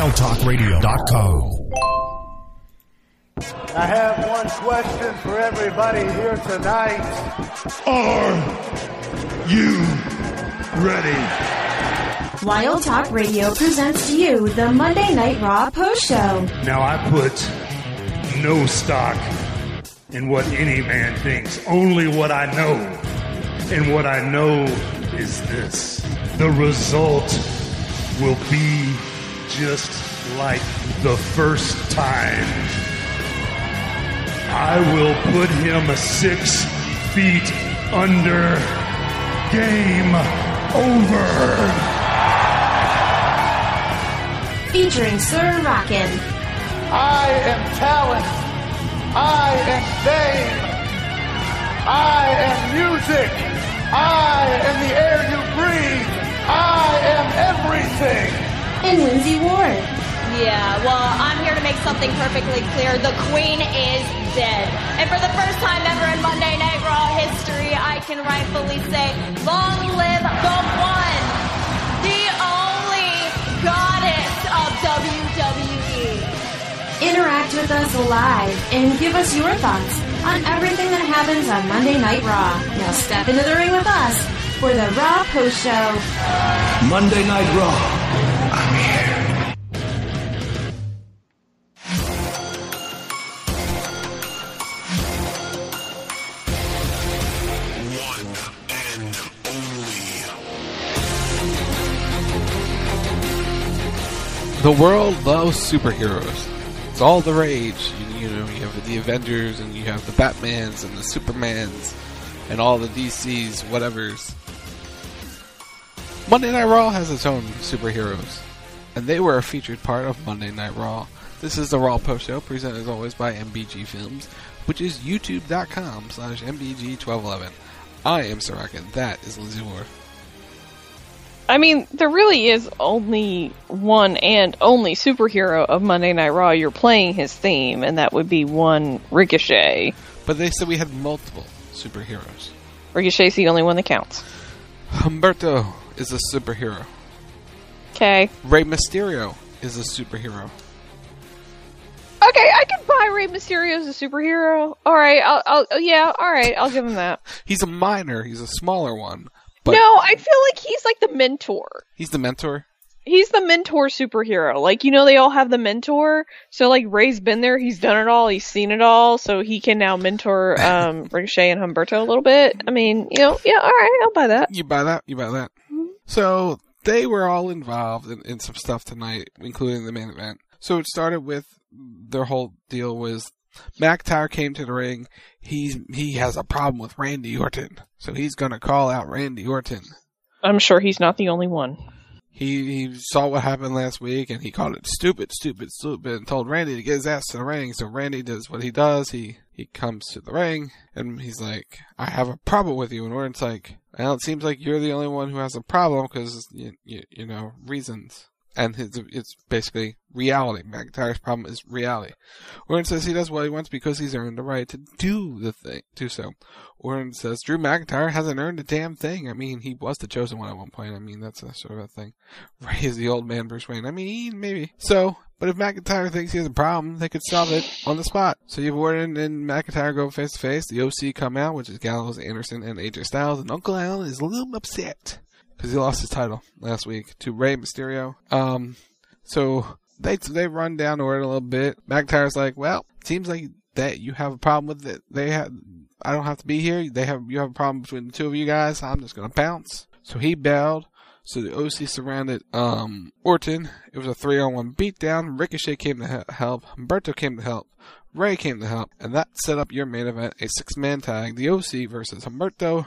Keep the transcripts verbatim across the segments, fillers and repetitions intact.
wild talk radio dot com. I have one question for everybody here tonight. Are you ready? Wild Talk Radio presents to you the Monday Night Raw Post Show. Now I put no stock in what any man thinks, only what I know. And what I know is this. The result will be just like the first time. I will put him six feet under. Game over. Featuring Sir Rockin'. I am talent. I am fame. I am music. I am the air you breathe. I am everything. And Lindsay Ward. Yeah, well, I'm here to make something perfectly clear. The Queen is dead. And for the first time ever in Monday Night Raw history, I can rightfully say, long live the one, the only goddess of W W E. Interact with us live and give us your thoughts on everything that happens on Monday Night Raw. Now step into the ring with us for the Raw Post Show. Monday Night Raw. I'm here. The world loves superheroes. It's all the rage. You, you know, you have the Avengers, and you have the Batmans, and the Supermans, and all the D Cs, whatevers. Monday Night Raw has its own superheroes, and they were a featured part of Monday Night Raw. This is the Raw Post Show, presented as always by M B G Films, which is youtube.com slash MBG1211. I am Sarakin. That is Lindsay Ward. I mean, there really is only one and only superhero of Monday Night Raw. You're playing his theme, and that would be one Ricochet. But they said we had multiple superheroes. Ricochet's the only one that counts. Humberto is a superhero. Okay. Rey Mysterio is a superhero. Okay, I can buy Rey Mysterio as a superhero. Alright, I'll, I'll, yeah, alright, I'll give him that. He's a minor, he's a smaller one. But no, I feel like he's like the mentor. He's the mentor? He's the mentor superhero. Like, you know, they all have the mentor. So, like, Ray's been there. He's done it all. He's seen it all. So he can now mentor um, Ricochet and Humberto a little bit. I mean, you know, yeah, all right, I'll buy that. You buy that? You buy that? Mm-hmm. So they were all involved in, in some stuff tonight, including the main event. So it started with their whole deal was McIntyre came to the ring. He's he has a problem with Randy Orton, so he's gonna call out Randy Orton. I'm sure he's not the only one. He he saw what happened last week, and he called it stupid, stupid, stupid, and told Randy to get his ass to the ring. So Randy does what he does. He he comes to the ring, and he's like, "I have a problem with you." And Orton's like, "Well, it seems like you're the only one who has a problem because you, you you know reasons." And his, it's basically reality. McIntyre's problem is reality. Orton says he does what he wants because he's earned the right to do the thing, do so. Orton says Drew McIntyre hasn't earned a damn thing. I mean, he was the chosen one at one point. I mean, that's a sort of a thing. Ray is the old man Bruce Wayne. I mean, maybe. So, but if McIntyre thinks he has a problem, they could solve it on the spot. So you have Orton and McIntyre go face to face. The O C come out, which is Gallows, Anderson, and A J Styles. And Uncle Alan is a little upset because he lost his title last week to Rey Mysterio. Um, so they they run down Orton a little bit. McIntyre's like, well, it seems like that you have a problem with it. They have, I don't have to be here. They have you have a problem between the two of you guys. I'm just gonna bounce. So he bowed. So the O C surrounded um Orton. It was a three on one beatdown. Ricochet came to help. Humberto came to help. Ray came to help, and that set up your main event: a six-man tag, the O C versus Humberto,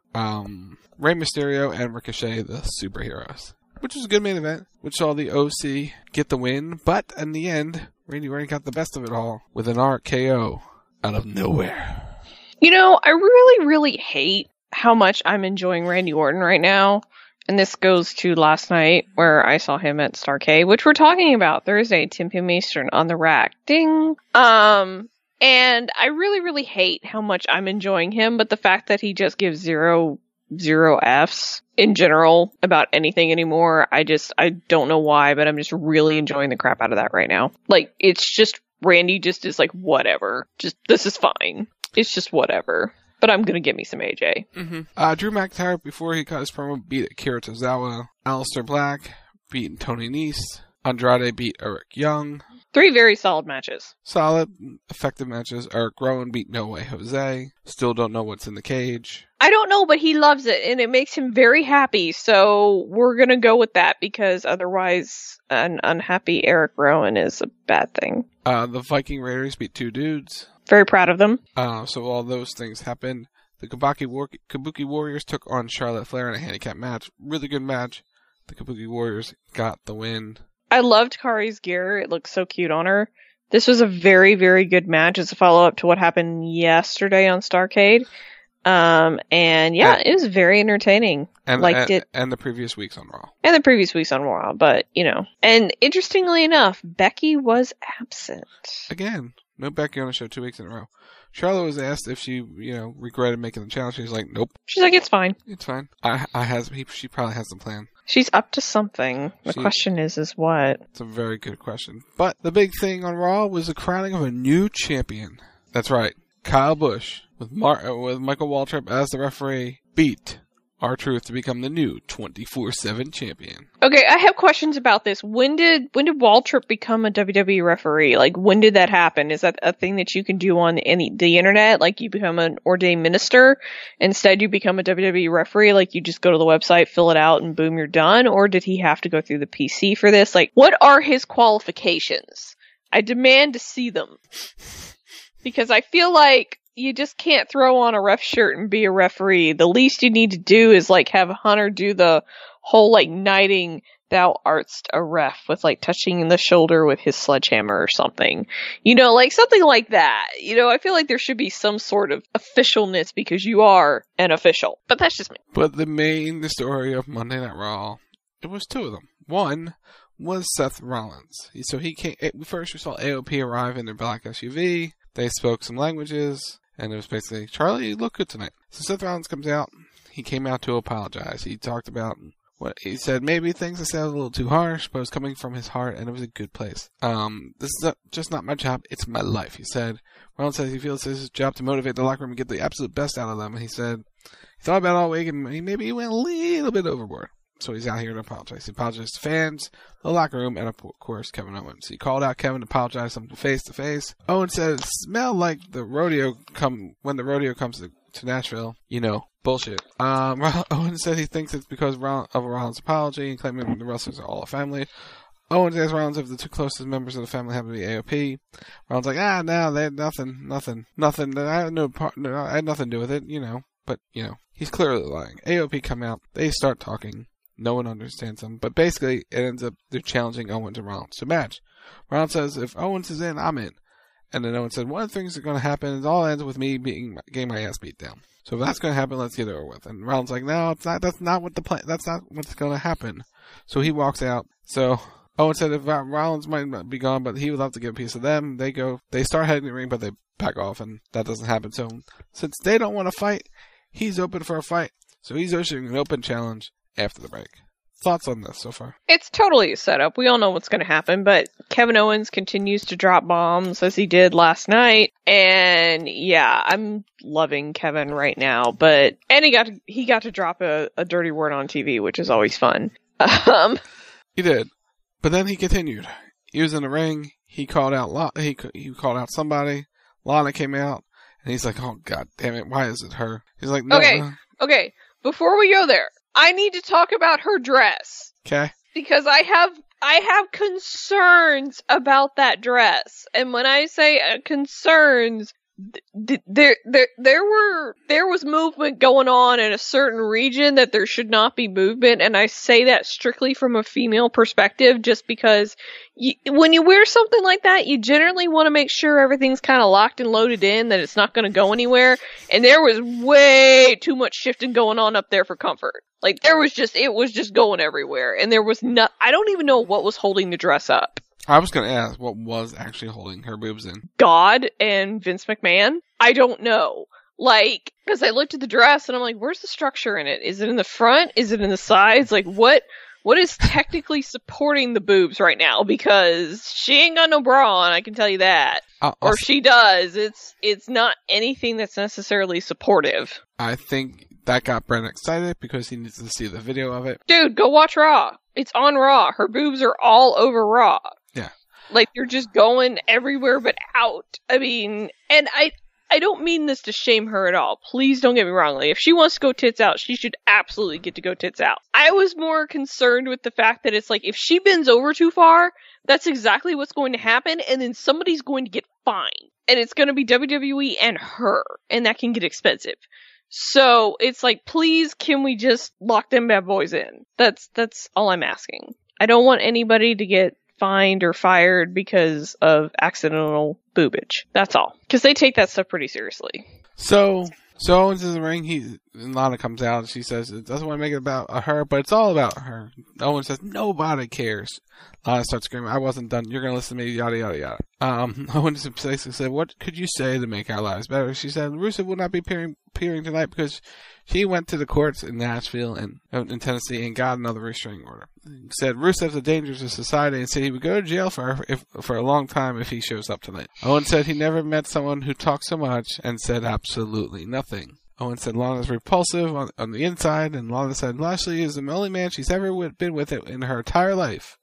um. Rey Mysterio and Ricochet, the superheroes. Which was a good main event, which saw the O C get the win, but in the end, Randy Orton got the best of it all with an R K O out of nowhere. You know, I really, really hate how much I'm enjoying Randy Orton right now. And this goes to last night where I saw him at Starrcade, which we're talking about Thursday, ten p.m. Eastern on the rack. Ding! Um, and I really, really hate how much I'm enjoying him, but the fact that he just gives zero zero Fs in general about anything anymore. I just, I don't know why, but I'm just really enjoying the crap out of that right now. Like, it's just, Randy just is like, whatever. Just, this is fine. It's just whatever. But I'm going to get me some A J. Mm-hmm. Uh, Drew McIntyre, before he cut his promo, beat Akira Tozawa. Aleister Black beat Tony Nese. Andrade beat Eric Young. Three very solid matches. Solid, effective matches. Eric Rowan beat No Way Jose. Still don't know what's in the cage. I don't know, but he loves it, and it makes him very happy, so we're going to go with that, because otherwise an unhappy Eric Rowan is a bad thing. Uh, the Viking Raiders beat two dudes. Very proud of them. Uh, so all those things happened. The Kabuki, War- Kabuki Warriors took on Charlotte Flair in a handicap match. Really good match. The Kabuki Warriors got the win. I loved Kari's gear. It looks so cute on her. This was a very, very good match as a follow-up to what happened yesterday on Starrcade. Um, and yeah, and, it was very entertaining. And, Liked and, it. And the previous weeks on Raw. And the previous weeks on Raw, but, you know. And interestingly enough, Becky was absent. Again, no Becky on the show two weeks in a row. Charlotte was asked if she, you know, regretted making the challenge. She's like, nope. She's like, it's fine. It's fine. I, I has, he, she probably has the plan. She's up to something. The she, question is, is what? It's a very good question. But the big thing on Raw was the crowning of a new champion. That's right. Kyle Busch, with Mar- with Michael Waltrip as the referee, beat R-Truth to become the new twenty-four seven champion. Okay, I have questions about this. When did when did Waltrip become a W W E referee? Like, when did that happen? Is that a thing that you can do on any the internet? Like, you become an ordained minister, instead you become a W W E referee? Like, you just go to the website, fill it out, and boom, you're done? Or did he have to go through the P C for this? Like, what are his qualifications? I demand to see them. Because I feel like you just can't throw on a ref shirt and be a referee. The least you need to do is, like, have Hunter do the whole, like, knighting thou artst a ref with, like, touching the shoulder with his sledgehammer or something. You know, like, something like that. You know, I feel like there should be some sort of officialness because you are an official. But that's just me. But the main story of Monday Night Raw, it was two of them. One was Seth Rollins. So he came, first we saw A O P arrive in their black S U V. They spoke some languages, and it was basically, Charlie, you look good tonight. So Seth Rollins comes out. He came out to apologize. He talked about what he said. Maybe things that sounded a little too harsh, but it was coming from his heart, and it was a good place. Um, this is not, just not my job. It's my life, he said. Rollins says he feels it's his job to motivate the locker room and get the absolute best out of them. And he said he thought about it all week, and he maybe he went a little bit overboard. So he's out here to apologize. He apologized to fans, the locker room, and of course Kevin Owens. He called out Kevin to apologize to him face to face. Owens said it smelled like the rodeo come when the rodeo comes to, to Nashville. You know, bullshit. Um, Owens said he thinks it's because of Rollins' apology and claiming the wrestlers are all a family. Owens asked Rollins if the two closest members of the family happen to be A O P. Rollins like, ah, no, they had nothing, nothing, nothing. I had no part, no, I had nothing to do with it, you know. But you know, he's clearly lying. A O P come out, they start talking. No one understands them. But basically, it ends up they're challenging Owens and Rollins to match. Rollins says, if Owens is in, I'm in. And then Owens said, one of the things that's going to happen is all ends with me being getting my ass beat down. So if that's going to happen, let's get it over with. And Rollins like, no, it's not. That's not what the plan. That's not what's going to happen. So he walks out. So Owens said, if Rollins might not be gone, but he would love to get a piece of them. They go. They start heading to the ring, but they back off, and that doesn't happen. So since they don't want to fight, he's open for a fight. So he's issuing an open challenge after the break. Thoughts on this so far? It's totally a setup. We all know what's going to happen, but Kevin Owens continues to drop bombs as he did last night. And yeah, I'm loving Kevin right now, but, and he got to, he got to drop a, a dirty word on T V, which is always fun. Um, he did. But then he continued. He was in the ring. He called out, he, he called out somebody. Lana came out and he's like, oh God damn it. Why is it her? He's like, no. Okay. Okay. Before we go there, I need to talk about her dress. Okay. Because I have I have concerns about that dress. And when I say uh, concerns, th- there there there were there was movement going on in a certain region that there should not be movement, and I say that strictly from a female perspective just because you, when you wear something like that, you generally want to make sure everything's kind of locked and loaded in, that it's not going to go anywhere, and there was way too much shifting going on up there for comfort. Like, there was just, it was just going everywhere. And there was no, I don't even know what was holding the dress up. I was going to ask what was actually holding her boobs in. God and Vince McMahon? I don't know. Like, because I looked at the dress and I'm like, where's the structure in it? Is it in the front? Is it in the sides? Like, what? What is technically supporting the boobs right now? Because she ain't got no bra on, I can tell you that. Uh, or also, if she does, it's it's not anything that's necessarily supportive. I think that got Brent excited because he needs to see the video of it. Dude, go watch Raw. It's on Raw. Her boobs are all over Raw. Yeah. Like, they're just going everywhere but out. I mean, and I... I don't mean this to shame her at all. Please don't get me wrong. Like, if she wants to go tits out, she should absolutely get to go tits out. I was more concerned with the fact that it's like, if she bends over too far, that's exactly what's going to happen, and then somebody's going to get fined. And it's going to be W W E and her, and that can get expensive. So, it's like, please, can we just lock them bad boys in? That's, that's all I'm asking. I don't want anybody to get fined or fired because of accidental boobage. That's all. Because they take that stuff pretty seriously. So, so Owens is in the ring. He, and Lana comes out and she says it doesn't want to make it about her, but it's all about her. Owens says nobody cares. Lana starts screaming, I wasn't done. You're going to listen to me, yada, yada, yada. Um, Owens basically said, what could you say to make our lives better? She said, Rusev will not be appearing, appearing tonight because she went to the courts in Nashville and in Tennessee and got another restraining order. He said Rusev's a danger to society and said he would go to jail for if, for a long time if he shows up tonight. Owens said he never met someone who talked so much and said absolutely nothing. Owen said Lana's repulsive on, on the inside, and Lana said Lashley is the only man she's ever with, been with it in her entire life.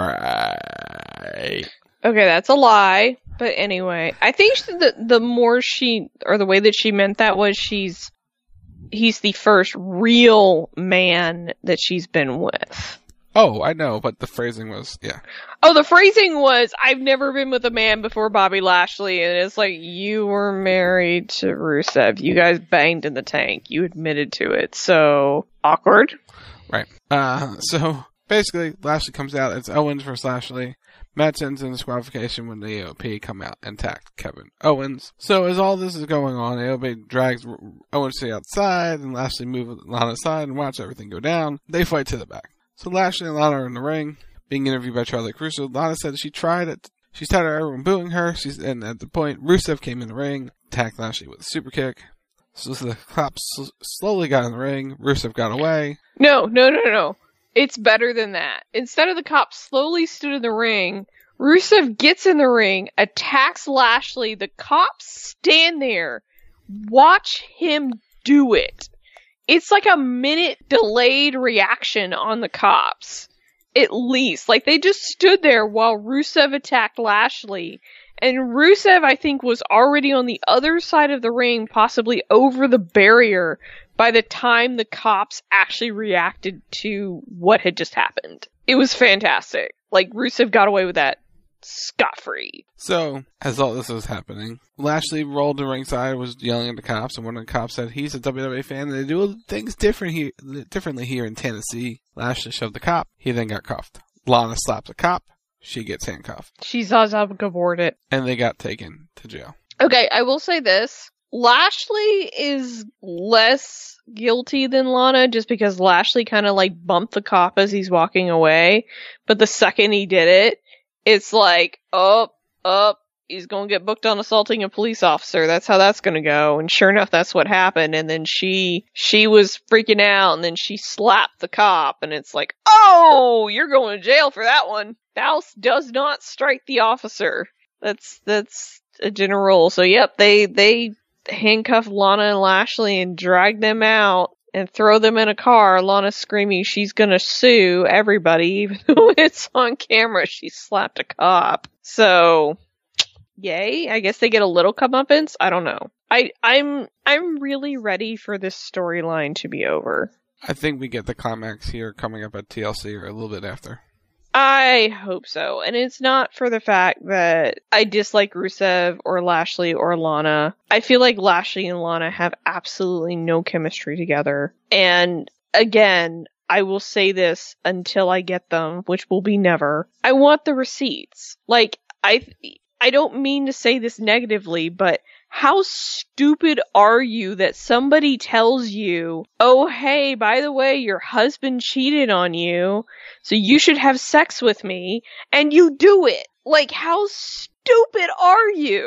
Right. Okay, that's a lie. But anyway, I think the the more she, or the way that she meant that was she's, he's the first real man that she's been with. Oh, I know, but the phrasing was, yeah. Oh, the phrasing was, I've never been with a man before Bobby Lashley, and it's like, you were married to Rusev. You guys banged in the tank. You admitted to it. So, awkward. Right. Uh, so, basically, Lashley comes out. It's Owens versus Lashley. Match ends in disqualification when the A O P come out and attack Kevin Owens. So, as all this is going on, A O P drags Owens to the outside, and Lashley moves Lana aside and watch everything go down. They fight to the back. So Lashley and Lana are in the ring, being interviewed by Charlie Caruso. Lana said she tried it. She's tired of everyone booing her. She's and at the point, Rusev came in the ring, attacked Lashley with a super kick. So the cops slowly got in the ring. Rusev got away. No, no, no, no. It's better than that. Instead of the cops slowly stood in the ring, Rusev gets in the ring, attacks Lashley. The cops stand there, watch him do it. It's like a minute delayed reaction on the cops. At least. Like, they just stood there while Rusev attacked Lashley. And Rusev, I think, was already on the other side of the ring, possibly over the barrier, by the time the cops actually reacted to what had just happened. It was fantastic. Like, Rusev got away with that scot-free. So, as all this was happening, Lashley rolled to ringside, was yelling at the cops, and one of the cops said he's a W W E fan and they do things different here, differently here in Tennessee. Lashley shoved the cop. He then got cuffed. Lana slaps a cop. She gets handcuffed. She Zaza Gabord it. And they got taken to jail. Okay, I will say this. Lashley is less guilty than Lana just because Lashley kind of like bumped the cop as he's walking away. But the second he did it, it's like, oh, up, he's gonna get booked on assaulting a police officer. That's how that's gonna go. And sure enough, that's what happened. And then she, she was freaking out, and then she slapped the cop, and it's like, oh, you're going to jail for that one. Thou does not strike the officer. That's, that's a general rule. So yep, they, they handcuffed Lana and Lashley and dragged them out and throw them in a car. Lana screaming she's gonna sue everybody, even though it's on camera. She slapped a cop. So, yay. I guess they get a little comeuppance. I don't know. I, I'm, I'm really ready for this storyline to be over. I think we get the climax here coming up at T L C or a little bit after. I hope so. And it's not for the fact that I dislike Rusev or Lashley or Lana. I feel like Lashley and Lana have absolutely no chemistry together. And again, I will say this until I get them, which will be never. I want the receipts. Like, I, I don't mean to say this negatively, but how stupid are you that somebody tells you, oh, hey, by the way, your husband cheated on you, so you should have sex with me, and you do it? Like, how stupid are you?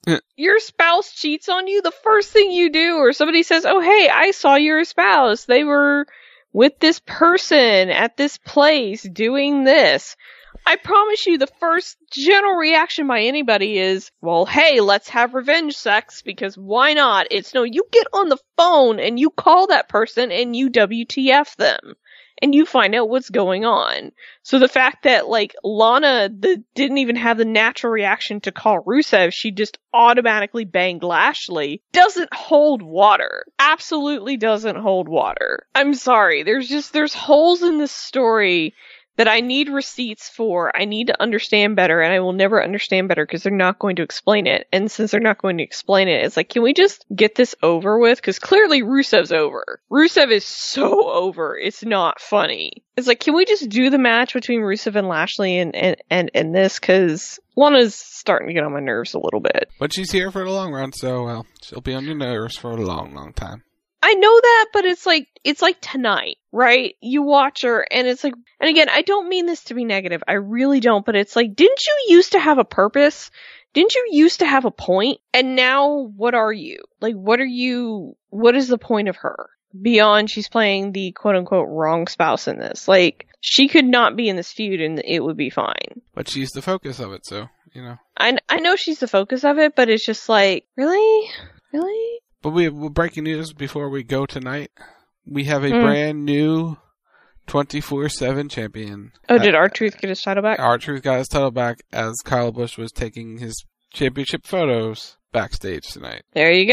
Your spouse cheats on you, the first thing you do, or somebody says, oh, hey, I saw your spouse. They were with this person at this place doing this. I promise you the first general reaction by anybody is, well, hey, let's have revenge sex, because why not? It's no, you get on the phone and you call that person and you W T F them. And you find out what's going on. So the fact that, like, Lana the, didn't even have the natural reaction to call Rusev, she just automatically banged Lashley, doesn't hold water. Absolutely doesn't hold water. I'm sorry. There's just, there's holes in this story that I need receipts for. I need to understand better, and I will never understand better because they're not going to explain it. And since they're not going to explain it, it's like, can we just get this over with? Because clearly Rusev's over. Rusev is so over. It's not funny. It's like, can we just do the match between Rusev and Lashley and, and, and, and this? Because Lana's starting to get on my nerves a little bit. But she's here for the long run, so, well, she'll be on your nerves for a long, long time. I know that, but it's like, it's like tonight, right? You watch her and it's like, and again, I don't mean this to be negative. I really don't, but it's like, didn't you used to have a purpose? Didn't you used to have a point? And now what are you? Like, what are you, what is the point of her? Beyond she's playing the quote unquote wrong spouse in this. Like, she could not be in this feud and it would be fine. But she's the focus of it, so, you know. I, I know she's the focus of it, but it's just like, really? Really? But we have breaking news before we go tonight. We have a mm. brand new twenty-four seven champion. Oh, did R-Truth get his title back? R-Truth got his title back as Kyle Busch was taking his championship photos backstage tonight. There you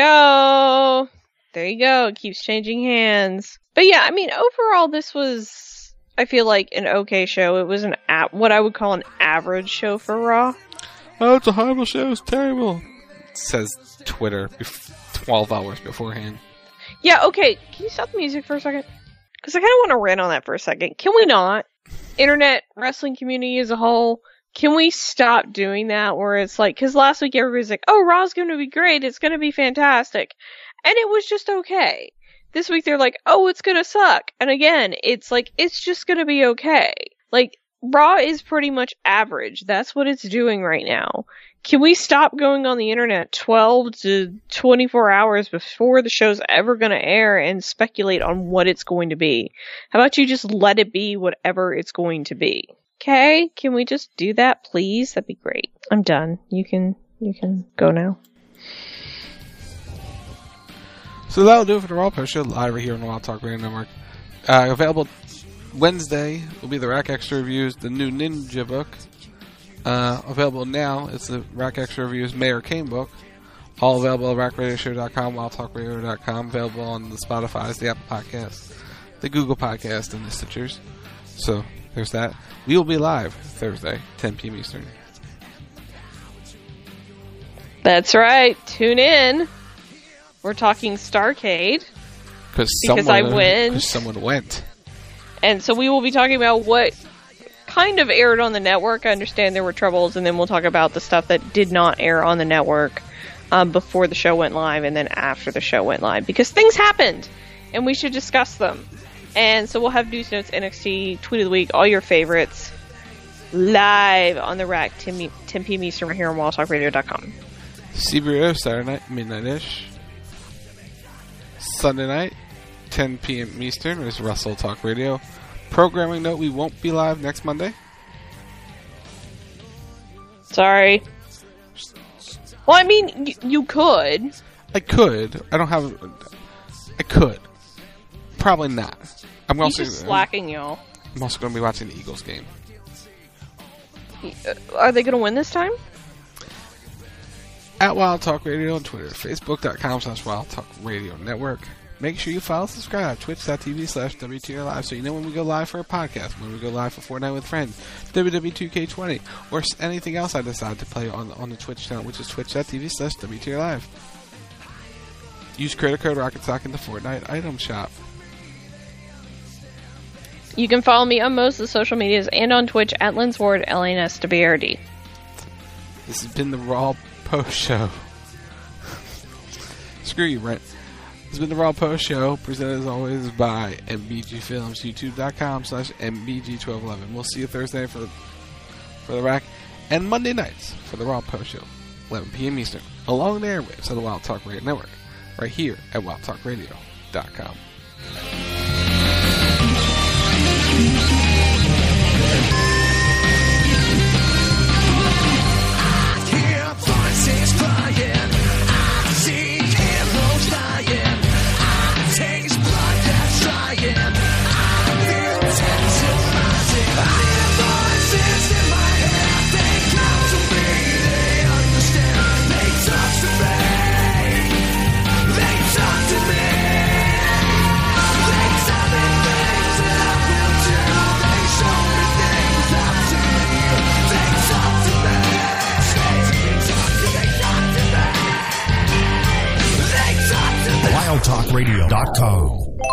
go. There you go. It keeps changing hands. But yeah, I mean, overall, this was, I feel like, an okay show. It was an a- what I would call an average show for Raw. Oh, it's a horrible show. It's terrible. Says Twitter bef- twelve hours beforehand. Yeah, okay. Can you stop the music for a second? Because I kind of want to rant on that for a second. Can we not? Internet wrestling community as a whole, can we stop doing that where it's like, because last week everybody's like, oh, Raw's going to be great. It's going to be fantastic. And it was just okay. This week they're like, oh, it's going to suck. And again, it's like, it's just going to be okay. Like, Raw is pretty much average. That's what it's doing right now. Can we stop going on the internet twelve to twenty-four hours before the show's ever going to air and speculate on what it's going to be? How about you just let it be whatever it's going to be? Okay? Can we just do that, please? That'd be great. I'm done. You can, you can go now. So that'll do it for the Raw Post Show live right here on the Wild Talk Radio Network. Uh, available Wednesday will be the Rack Extra Reviews, the new Ninja book. Uh, available now, it's the Rack Extra Reviews Mayor Kane book. All available at rack radio show dot com, wild talk radio dot com. Available on the Spotify, the Apple Podcast, the Google Podcast, and the Stitchers. So, there's that. We will be live Thursday, ten p.m. Eastern. That's right. Tune in. We're talking Starrcade. Because Because I went. Because someone went. And so we will be talking about what kind of aired on the network. I understand there were troubles, and then we'll talk about the stuff that did not air on the network um, before the show went live and then after the show went live. Because things happened, and we should discuss them. And so we'll have News Notes, N X T, Tweet of the Week, all your favorites, live on the Rack, ten p.m. Eastern, right here on wild talk radio dot com. C B R O Saturday night, midnight-ish. Sunday night, ten p.m. Eastern, is Russell Talk Radio. Programming note, we won't be live next Monday. Sorry. Well, I mean, y- you could. I could. I don't have... I could. Probably not. I'm He's also just slacking, y'all. I'm also going to be watching the Eagles game. Are they going to win this time? At Wild Talk Radio on Twitter, facebook.com slash Wild Talk Radio Network. Make sure you follow, subscribe, twitch.tv slash WTR Live, so you know when we go live for a podcast, when we go live for Fortnite with Friends, W W two K twenty, or anything else I decide to play on, on the Twitch channel, which is twitch.tv slash WTR Live. Use creator code RocketSock in the Fortnite item shop. You can follow me on most of the social medias and on Twitch at Lens Ward, L A N S W A R D. This has been the Raw Post Show. Screw you, Brent. This has been the Raw Post Show, presented as always by M B G Films, youtube.com slash MBG1211. We'll see you Thursday for the, for the Rack, and Monday nights for the Raw Post Show, eleven p.m. Eastern, along the airwaves of the Wild Talk Radio Network, right here at wild talk radio dot com. wild talk radio dot com